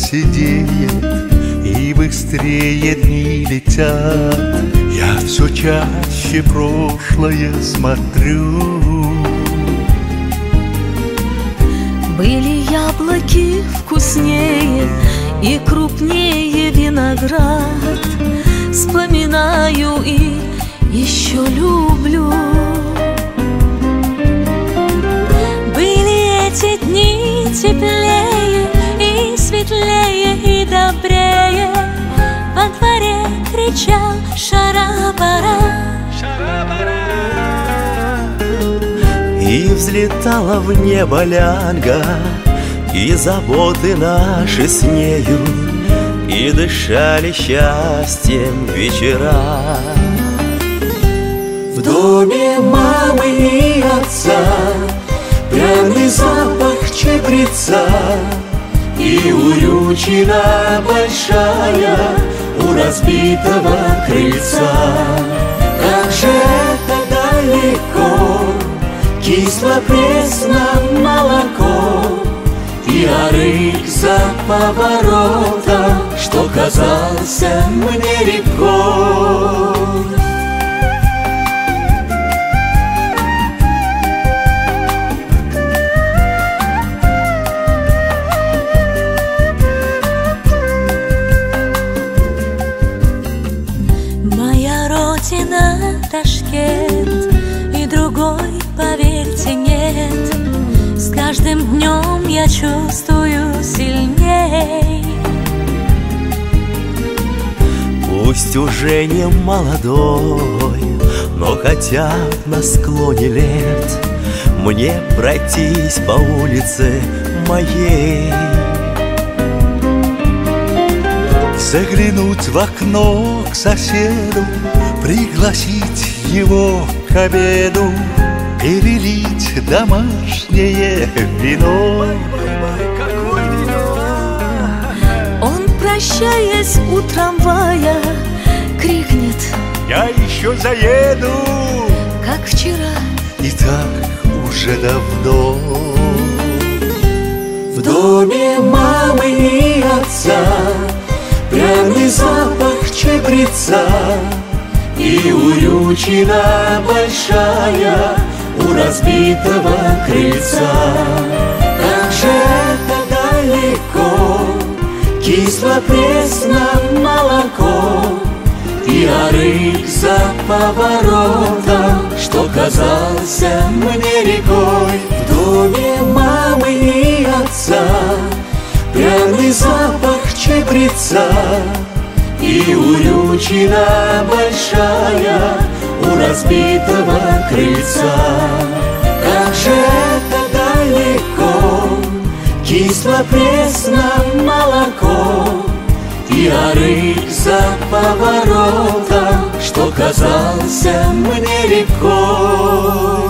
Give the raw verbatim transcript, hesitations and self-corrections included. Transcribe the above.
сидеет, и быстрее дни летят. Я все чаще прошлое смотрю. Были яблоки вкуснее и крупнее виноград. Вспоминаю и еще люблю. Были эти дни теплее и светлее и добрее. Во дворе кричал шарабара, шарабара. И взлетала в небо лянга, и заботы наши с нею, и дышали счастьем вечера. В доме мамы и отца пряный запах чабреца, и урючина большая у разбитого крыльца. Как же это далеко, кисло-пресно молоко, и арык за поворотом, что казался мне рекой. Моя родина Ташкент, и другой, поверьте, нет. С каждым днем я чувствую сильней. Пусть уже не молодой, но хотя б на склоне лет мне пройтись по улице моей. Заглянуть в окно к соседу, пригласить его к обеду, перелить домашнее вино. Какое вино! Он, прощаясь у трамвая, крикнет: Я еще заеду, как вчера. и так уже давно. В доме мамы и отца пряный запах чабреца, и урючина большая у разбитого крыльца. Как же это далеко, кисло-пресно молоко, и арык за поворотом, что казался мне рекой. В доме мамы и отца пряный запах чабреца, и урючина большая у разбитого крыльца. Как же это далеко, кисло-пресно молоко, и арык за поворотом, что казался мне рекой.